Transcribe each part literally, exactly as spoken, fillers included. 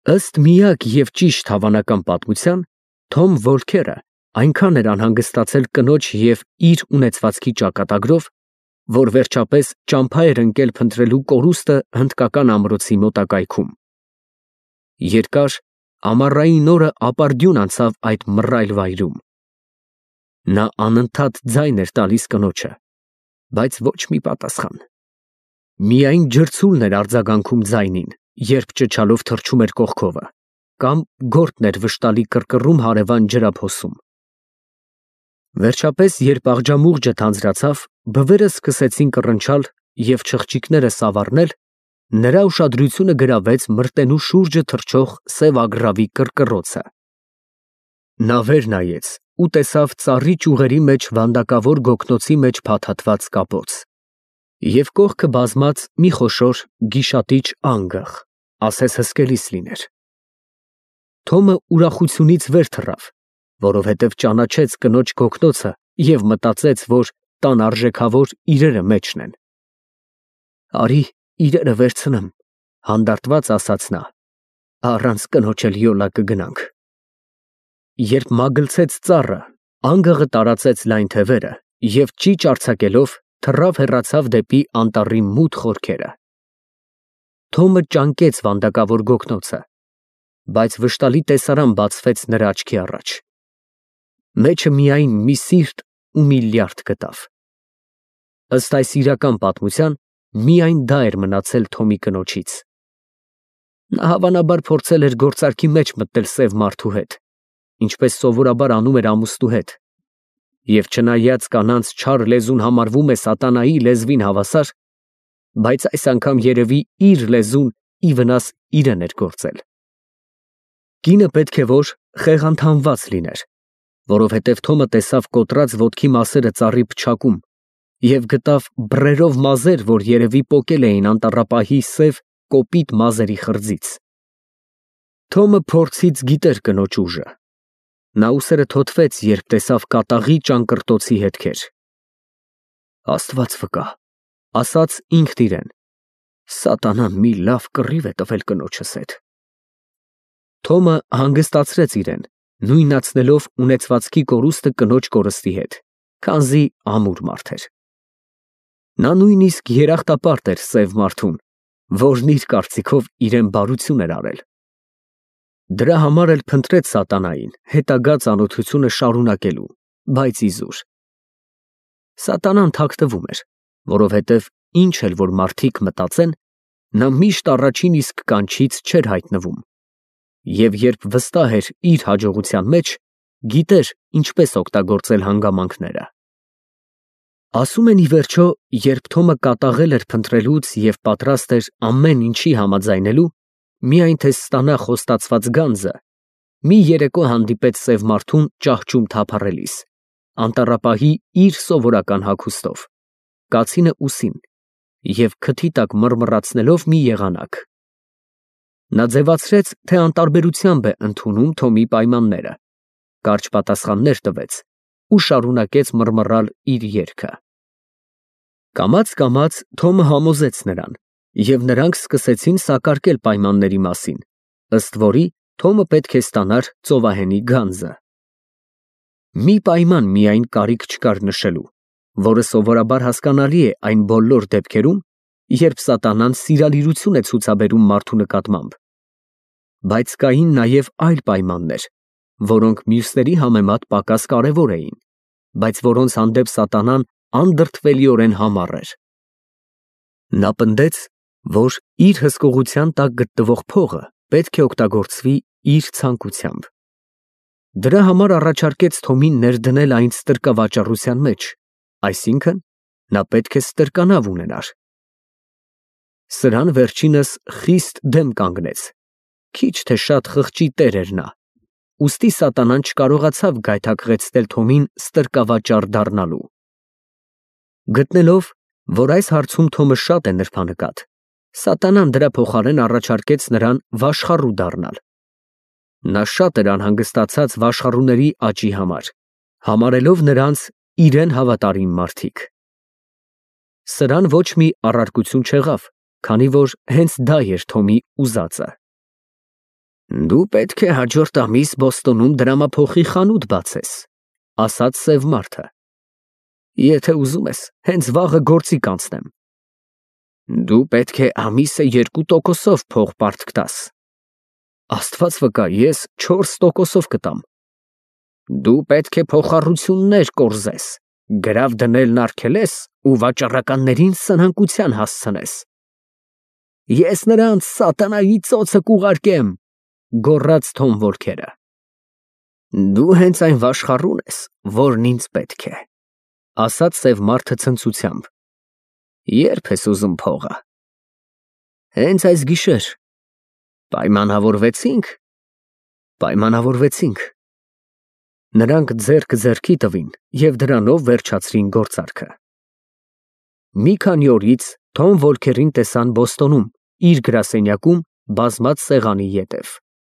Ըստ միակ և ճիշտ հավանական պատմության, Թոմ Վոլքերը այնքան էր անհանգստացել կնոջ և իր ունեցվածքի ճակատագրով, որ վերջապես ճամփա էր ընկել փնտրելու կորուստը հնդկական ամրոցի մոտակայքում։ Երկար, ամառային օրը ապարդյուն անցավ այդ մռայլ վայրում։ Նա անընդհատ ձայն էր տալիս կնոջը, բայց ոչ մի պատասխան։ Միայն ջրցուլն էր արձագանքում ձայնին, երբ ճչալով թռչում էր կողքովը, կամ գորտն էր վշտալի կռկռում հարևան ջրափոսում։ Վերջապես, երբ աղջամուղջը թանձրացավ, բվերը սկսեցին կռնչալ և չղջիկները սավառնել, նրա ուշադրությունը գրավեց մրտենու շուրջը թռչող սև կռկռոցը։ Նա վեր նայեց ու տեսավ ծառի ճյուղերի մեջ վանդակավոր գոգնոցի մեջ փաթաթված կապոց և կողքը բազմած մի խոշոր գիշատիչ անգղ, ասես հսկելիս լիներ։ Թոմը ուրախությունից վեր թռավ, որովհետև ճանաչեց կնոջ գոգնոցը և մտածեց, որ տան արժեքավոր իրերը մեջն են։ «Արի իրերը վերցնեմ», հանդարտված ասաց նա, «առանց կնոջ էլ յոլա կգնանք»։ Երբ մագլցեց ծառը, անգղը տարածեց լայն թևերը և ճիչ արձակելով թռավ հեռացավ դեպի անտառի մութ խորքերը։ Թոմը ճանկեց վանդակավոր գոգնոցը, բայց վշտալի տեսարան բացվեց նրա աչքի առաջ։ Մեջը միայն մի սիրտ ու մի լյարդ գտավ։ Ըստ այս իրական պատմության, միայն դա էր մնացել Թոմի կնոջից։ Նա հավանաբար փորձել էր գործարքի մեջ մտնել սև մարդու հետ, ինչպես սովորաբար անում էր ամուսնու հետ, և չնայած կանանց չար լեզուն համարվում է սատանայի լեզվին հավասար, բայց այս անգամ երևի իր լեզուն ի վնաս իրեն էր գործել։ Կինը պետք է որ խեղաթյուրված լիներ, որովհետև Թոմը տեսավ կոտրած ոտքի մասերը ծառի փչակում և գտավ բռերով մազեր, որ երևի պոկել էին անտառապահի սև, կոպիտ մազերի խրձից։ Թոմը փորձից գիտեր կնոջ ուժը։ Նա ուսերը թոթվեց, երբ տեսավ կատաղի ճանկռտոցի հետքեր։ «Աստված վկա», ասաց ինքն իրեն, «սատանան մի լավ կռիվ է տվել կնոջս հետ»։ Թոմը հանգստացրեց իրեն, նույնացնելով ունեցվածքի կորուստը կնոջ կորստի հետ, քանզի ամուր մարդ էր։ Նա նույնիսկ երախտապարտ էր սև մարդուն, որն իր կարծիքով իրան բարություն էր արել։ Դրա համար էլ փնտրեց սատանային հետագա ծանոթությունը շարունակելու, բայց իզուր։ Սատանան թաքնվում էր, որովհետև ինչ էլ որ մարդիկ մտածեն, նա միշտ առաջին իսկ կանչից չէր հայտնվում, և երբ վստահ էր իր հաջողության մեջ, գիտեր ինչպես օգտագործել հանգամանքները։ Ասում են, ի վերջո, երբ Թոմը կատաղել էր փնտրելուց և պատրաստ էր ամեն ինչի համաձայնելու, միայն թե ստանա խոստացված գանձը, մի երեկո հանդիպեց սև մարդուն ճահճում թափառելիս, անտառապահի իր սովորական հագուստով, կացինը ուսին և քթի տակ մռմռացնելով մի եղանակ։ Նա ձևացրեց, թե անտարբերությամբ է ընդունում Թոմի պայմանները, կարճ պատասխաններ տվեց ու շարունակեց մռմռալ իր երգը։ Կամաց֊կամաց Թոմը համոզեց նրան, և նրանք սկսեցին սակարկել պայմանների մասին, ըստ որի Թոմը պետք է ստանար ծովահենի գանձը։ Մի պայման միայն կարիք չկար նշելու, որը սովորաբար հասկանալի է այն բոլոր դեպքերում, երբ սատանան սիրալիրություն է ցուցաբերում մարդու նկատմամբ, բայց կային նաև այլ պայմաններ, որոնք մյուսների համեմատ պակաս կարևոր էին, բայց որոնց հանդեպ սատանան անդրդվելիորեն համառ էր։ Նա պնդեց, որ իր հսկողության տակ գտնվող փողը պետք է օգտագործվի իր ցանկությամբ։ Դրա համար առաջարկեց Թոմին ներդնել այն ստրկավաճառության մեջ, այսինքն՝ նա պետք է ստրկանավ ունենար։ Սրան վերջինս խիստ դեմ կանգնեց, քիչ թե շատ խղճի տեր էր նա, ուստի սատանան չկարողացավ գայթակղեցնել Թոմին ստրկավաճառ դառնալու։ Գտնելով, որ այս հարցում Թոմը շատ է նրբանկատ, սատանան դրա փոխարեն առաջարկեց նրան վաշխառու դառնալ։ Նա շատ էր անհանգստացած վաշխառուների աճի համար, համարելով նրանց իրեն հավատարիմ մարդիկ։ Սրան ոչ մի առարկություն չեղավ, քանի որ հենց դա էր Թոմի ուզածը։ Դու պետք է հաջորդ ամիս Բոստոնում դրամափոխի խանութ բացես, ասաց սև մարդը։ Եթե ուզում ես, հենց վաղը գործի կանցնեմ։ Դու պետք է ամիսը երկու տոկոսով փող պարտք տաս։ Աստված վկա, ես չորս տոկոսով կտամ։ Դու պետք է փոխառություններ կորզես, գրավ դնելն արգելես ու վաճառականներին սնանկության հասցնես։ Ես նրանց սատանայի ծոցը կուղարկեմ, գոռաց Թոմ Վոլքերը։ Դու հենց այն վաշխառուն ես, որն ինձ պետք է, ասաց սև մարդը ցնծությամբ։ Երբ ես ուզում փողը։ Հենց այս գիշեր։ Պայմանավորվեցինք։ Պայմանավորվեցինք։ Նրանք ձեռք ձեռքի տվին և դրանով վերջացրին գործարքը։ Մի քանի օրից Թոմ Վոլքերին տեսան Բոստոնում, իր գրասենյակում բազմած սեղանի ետև։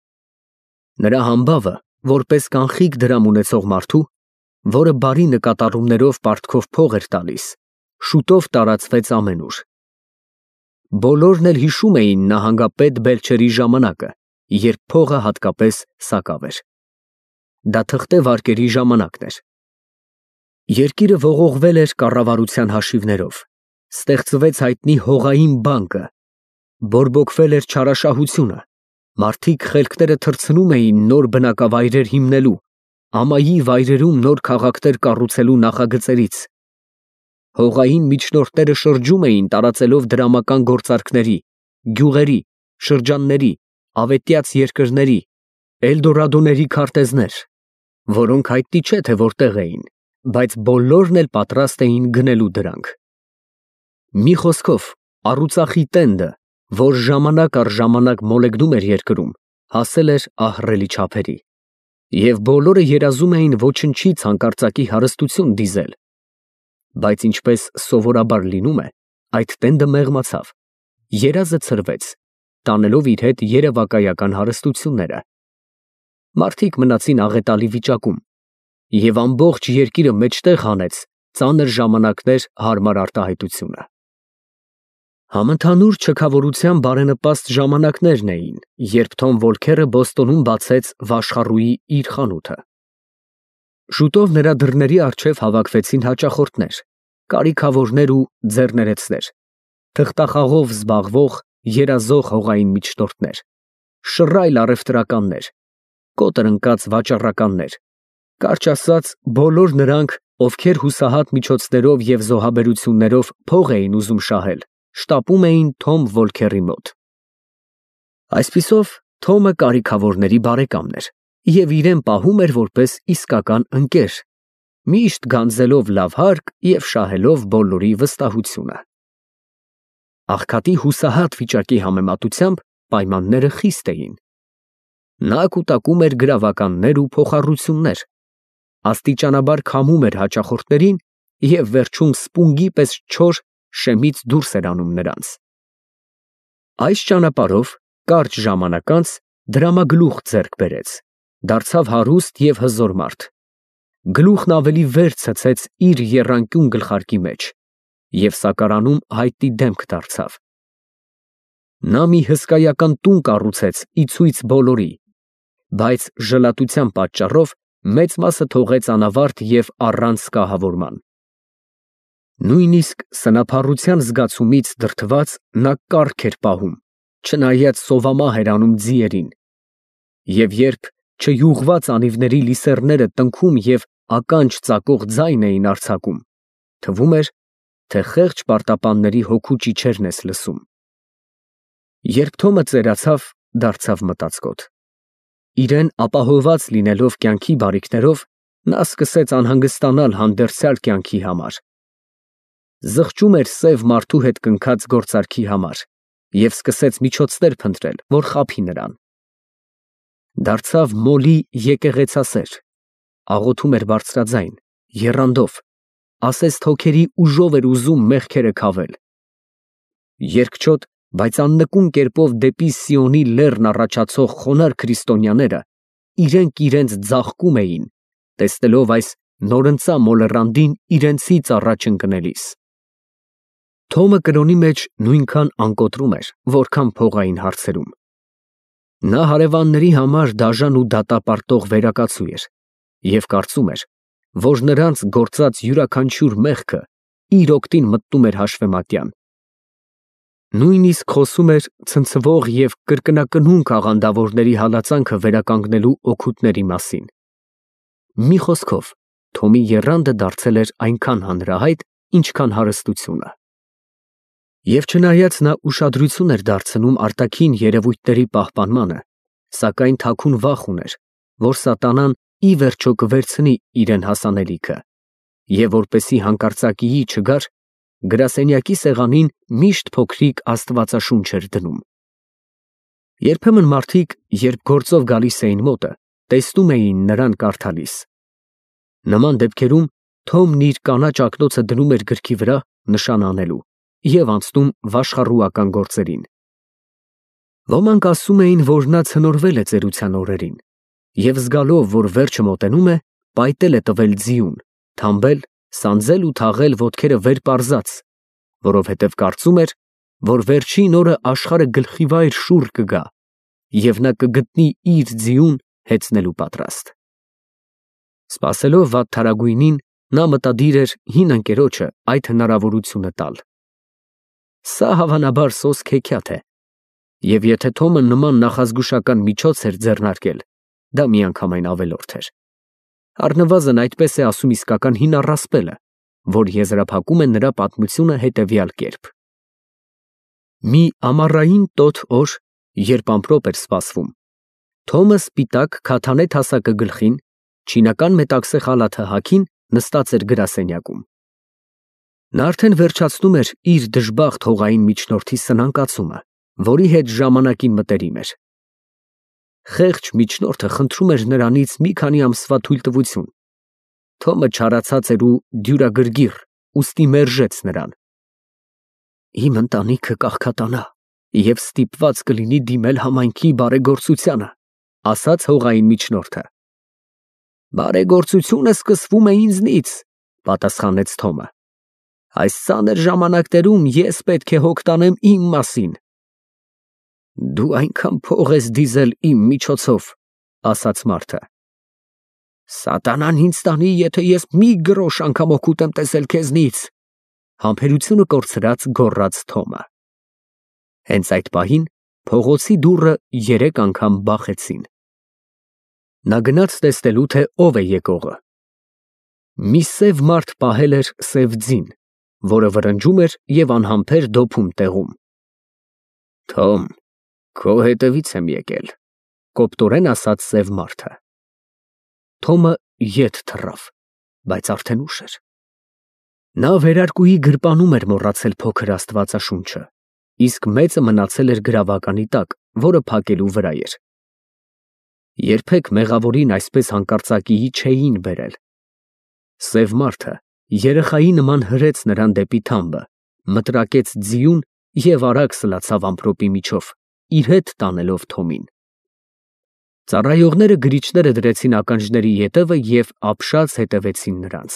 Նրա համբավը, որպես կանխիկ դրամ ունեցող մարդու, որը բարի նկատառումներով պարտքով փող էր տալիս, շուտով տարածվեց ամենուր։ Բոլորն էլ հիշում էին նահանգապետ Բելչերի ժամանակը, երբ փողը հատկապես սակավ էր։ Դա թղթե վարկերի ժամանակն էր։ Երկիրը ողողվել էր կառավարության հաշիվներով, ստեղծվեց հայտնի հողային բանկը, բորբոքվել էր չարաշահությունը, մարդիկ խելքները թռցնում էին նոր բնակավայրեր հիմնելու, ամայի վայրերում նոր քաղաքներ կառուցելու նախագծերից։ Հողային միջնորդները շրջում էին տարածելով դրամական գործարքների, գյուղերի, շրջանների, ավետյաց երկրների, Էլդորադոների քարտեզներ, որոնք հայտնի չէ թե որտեղ էին, բայց բոլորն էլ պատրաստ էին գնելու դրանք։ Մի խոսքով, առուծախի տենդը, որ ժամանակ առ ժամանակ մոլեգնում էր երկրում, հասել էր ահռելի չափերի, և բոլորը երազում էին ոչնչից հանկարծակի հարստություն դիզել, բայց ինչպես սովորաբար լինում է, այդ տենդը մեղմացավ, երազը ցրվեց, տանելով իր հետ երևակայական հարստությունները։ Մարդիկ մնացին աղետալի վիճակում, և ամբողջ երկիրը մեջտեղ հանեց ծանր ժամանակներ հարմար արտահայտությունը։ Համընդհանուր չքավորության բարենպաստ ժամանակներն էին, երբ Թոմ Վոլքերը Բոստոնում բացեց վաշխառուի իր խանութը։ Շուտով նրա դռների առջև հավաքվեցին հաճախորդներ, կարիքավորներ ու ձեռներեցներ, թղթախաղով զբաղվող, երազող հողային միջնորդներ, շռայլ առևտրականներ, կոտր ընկած վաճառականներ, կարճ ասած, բոլոր նրանք, ովքեր հուսահատ միջոցներով և զոհաբերություններով փող էին ուզում շահել, շտապում էին Թոմ Վոլքերի մոտ։ Այսպիսով, Թոմը կարիքավորների բարեկամն էր և իրեն պահում էր որպես իսկական ընկեր, միշտ գանձելով լավ հարկ և շահելով բոլորի վստահությունը։ Աղքատի հուսահատ վիճակի համեմատությամբ պայմանները խիստ էին։ Նա կուտակում էր գրավականներ ու փոխառություններ, աստիճանաբար քամում էր հաճախորդներին և վերջում սպունգի պես չոր շեմից դուրս էր անում նրանց։ Այս ճանապարհով կարճ ժամանակ անց դրամագլուխ ձեռք բերեց, դարձավ հարուստ և հզոր մարդ։ Գլուխն ավելի վեր ցցեց իր եռանկյուն գլխարկի մեջ և սակարանում հայտնի դեմք դարձավ։ Նա մի հսկայական տուն կառուցեց ի ցույց բոլորի, բայց ժլատության պատճառով մեծ մասը թողեց անավարտ և առանց կահավորման։ Նույնիսկ սնափառության զգացումից դրդված նա կառք էր պահում, չնայած սովամահ էր անում ձիերին, և երբ չյուղված անիվների լիսեռները տնքում և ականջ ծակող ձայն էին արձակում, թվում էր, թե խեղճ պարտապանների հոգու ճիչերն ես լսում։ Երբ Թոմը ծերացավ, դարձավ մտածկոտ։ Իրեն ապահովված լինելով կյանքի բարիքներով, նա սկսեց անհանգստանալ հանդերձյալ կյանքի համար։ Զղջում էր սև մարդու հետ կնքած գործարքի համար և սկսեց միջոցներ փնտրել, որ խաբի նրան։ Դարձավ մոլի եկեղեցասեր, աղոթում էր բարձրաձայն, եռանդով, ասես հոգերի ուժով էր ուզում մեղքերը քավել։ Երկչոտ, բայց աննկուն կերպով դեպի Սիոնի լեռն առաջացող խոնարհ քրիստոնյաները իրենք իրենց ձաղկում էին, տեսնելով այս նորընծա մոլեռանդին իրենցից առաջ ընկնելիս։ Թոմը կրոնի մեջ նույնքան անկոտրում էր, որքան փողային հարցերում։ Նա հարևանների համար դաժան ու դատապարտող վերակացու էր և կարծում էր, որ նրանց գործած յուրաքանչյուր մեղքը իր օգտին մտնում էր հաշվեմատյան։ Նույնիսկ խոսում էր ցնցվող և կրկնակնունկ աղանդավորների հալածանքը վերականգնելու օգուտների մասին։ Մի խոսքով, Թոմի եռանդը դարձել էր այնքան հանրահայտ, ինչքան հարստությունը։ Եվ չնայած նա ուշադրություն էր դարձնում արտաքին երևույթների պահպանմանը, սակայն թաքուն վախ ուներ, որ սատանան ի վերջո կվերցնի իրեն հասանելիքը, և որպեսզի հանկարծակիի չգար, գրասենյակի սեղանին միշտ փոքրիկ աստվածաշունչ էր դնում։ Երբեմն մարդիկ, երբ գործով գալիս էին մոտը, տեսնում էին նրան կարդալիս։ Նման դեպքերում Թոմն իր կանաչ ակնոցը դնում էր գրքի վրա նշան անելու և անցնում վաշխառուական գործերին։ Ոմանք ասում էին, որ նա ցնորվել է ծերության օրերին և զգալով, որ վերջը մոտենում է, պայտել է տվել ձիուն, թամբել, սանձել ու թաղել ոտքերը վեր պարզած, որովհետև կարծում էր, որ վերջին օրը աշխարհը գլխիվայր շուռ կգա, և նա կգտնի իր ձիուն հեծնելու պատրաստ։ Սպասելով վատթարագույնին, նա մտադիր էր հին ընկերոջը այդ հնարավորությունը տալ։ Սա հավանաբար սոսկ հեքիաթ է, և եթե Թոմը նման նախազգուշական միջոց էր ձեռնարկել, դա միանգամայն ավելորդ էր։ Առնվազն այդպես է ասում իսկական հին առասպելը, որ եզրափակում է նրա պատմությունը հետևյալ կերպ. Մի ամառային տոտ օր, երբ ամպրոպ էր սպասվում, Թոմը սպիտակ քաթանե թասակը գլխին, չինական մետաքսե խալաթը հագին նստած էր գրասենյակում։ Նա արդեն վերջացնում էր իր դժբախտ հողային միջնորդի սնանկացումը, որի հետ ժամանակին մտերիմ էր։ Խեղճ միջնորդը խնդրում էր նրանից մի քանի ամսվա թույլտվություն։ Թոմը չարացած էր ու դյուրագրգիռ, ուստի մերժեց նրան։ Իմ ընտանիքը կաղքատանա և ստիպված կլինի դիմել համայնքի բարեգործությանը, ասաց հողային միջնորդը։ Բարեգործությունը սկսվում է ինձնից, պատասխանեց Թոմը։ Այս ծանր ժամանակներում ես պետք է հոգ տանեմ իմ մասին։ Դու այնքան փող ես դիզել իմ միջոցով, ասաց մարդը։ Սատանան ինձ տանի, եթե ես մի գրոշ անգամ օգուտ եմ տեսել քեզնից, համբերությունը կորցրած գոռաց Թոմը։ Հենց այդ պահին փողոցի դուռը երեք անգամ բախեցին։ Նա գնաց տեսնելու, թե ով է եկողը։ Մի սև մարդ պահել էր սև ձին, որը վրնջում էր և անհամբեր դոփում տեղում։ Թոմ, քո հետևից եմ եկել, կոպտորեն ասաց սև մարդը։ Թոմը ետ թռավ, բայց արդեն ուշ էր։ Նա վերարկուի գրպանում էր մոռացել փոքր աստվածաշունչը, իսկ մեծը մնացել էր գրավականի տակ, որը փակելու վրա էր։ Երբեք մեղավորին այսպես հանկարծակիի չէին բերել։ Սև մարդը երեխայի նման հրեց նրան դեպի թամբը, մտրակեց ձիուն և արագ սլացավ ամպրոպի միջով, իր հետ տանելով Թոմին։ Ծառայողները գրիչները դրեցին ականջների ետևը և ապշած հետևեցին նրանց։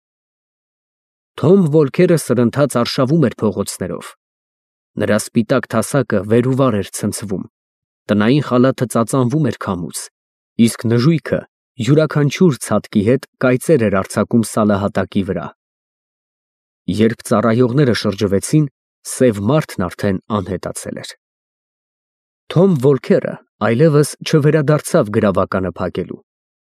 Թոմ Վոլքերը սրընթաց արշավում էր փողոցներով։ Նրա սպիտակ թասակը վեր ու վար էր ցնցվում, տնային խալաթը ծածանվում էր քամուց, իսկ նժույգը յուրաքանչյուր ցատկի հետ կայծեր էր արձակում սալահատակի վրա։ Երբ ծառայողները շրջվեցին, սև մարդն արդեն անհետացել էր։ Թոմ Վոլքերը այլևս չվերադարձավ գրավականը փակելու։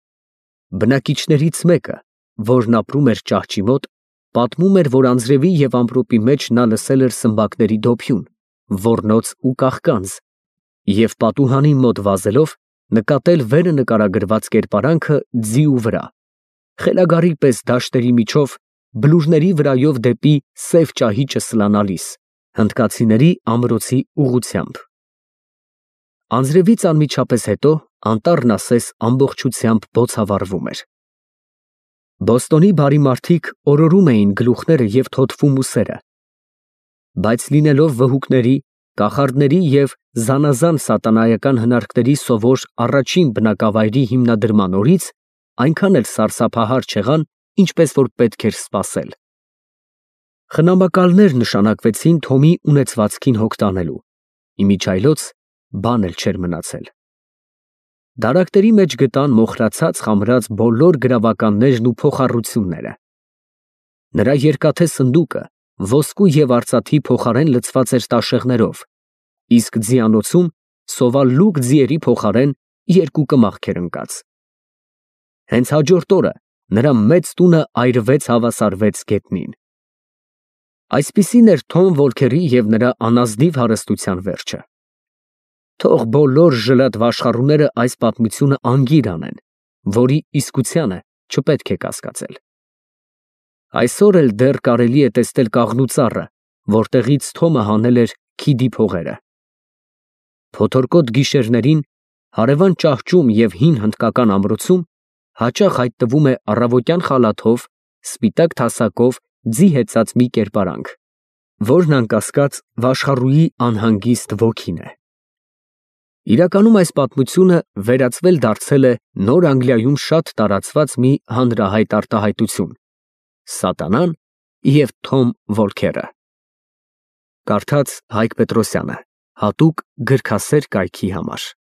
Բնակիչներից մեկը, որն ապրում էր ճահճի մոտ, պատմում էր, որ անձրևի և ամպրոպի մեջ նա լսել էր սմբակների դոփյուն, ոռնոց ու կաղկանձ և պատուհանի մոտ վազելով նկատել վերը նկարագրված կերպարանքը ձիու վրա, խելագարի պես դաշտերի միջով, բլուրների վրայով դեպի սև ճահիճը սլանալիս, հնդկացիների ամրոցի ուղղությամբ։ Անձրևից անմիջապես հետո անտառն ասես ամբողջությամբ բոցավառվում էր։ Բոստոնի բարի մարդիկ օրորում էին գլուխները և թոթվում ուսերը, բայց լինելով վհուկների, կախարդների և զանազան սատանայական հնարքների սովոր առաջին բնակավայրի հիմնադրման օրից, այնքան էլ սարսափահար չեղան, ինչպես որ պետք էր սպասել։ Խնամակալներ նշանակվեցին Թոմի ունեցվածքին հոգ տանելու, իմիջիայլոց բան էլ չէր մնացել։ Դարակտերի մեջ գտան մոխրացած խամրած բոլոր գրավականներն ու փոխառությունները։ Նրա երկաթե սնդուկը ոսկու և արծաթի փոխարեն լցված էր տաշեղներով, իսկ ձիանոցում սովալ լուկ ձիերի փոխարեն երկու կմախք էր ընկած։ Հենց հաջորդ օրը նրա մեծ տունը այրվեց հավասարվեց գետնին։ Այսպիսին էր Թոմ Վոլքերի և նրա անազնիվ հարստության վերջը։ Թող բոլոր ժլատ֊վաշխառուները այս պատմությունը անգիր անեն, որի իսկությանը չպետք է կասկածել։ Այսօր էլ դեռ կարելի է տեսնել կաղնու ծառը, որտեղից Թոմը հանել էր քիդի փողերը։ Փոթորկոտ գիշերներին հարևան ճահճում և հին հնդկական ամրոցում հաճախ հայտնվում է առավոտյան խալաթով, սպիտակ թասակով ձի հեծած մի կերպարանք, որն անկասկած վաշխառուի անհանգիստ ոգին է։ Իրականում այս պատմությունը վերածվել դարձել է Նոր Անգլիայում շատ տարածված մի հանրահայտ արտահայտություն՝ «Սատանան և Թոմ Վոլքերը»։ Կարդաց Հայկ Պետրոսյանը, հատուկ գրքասեր կայքի համար։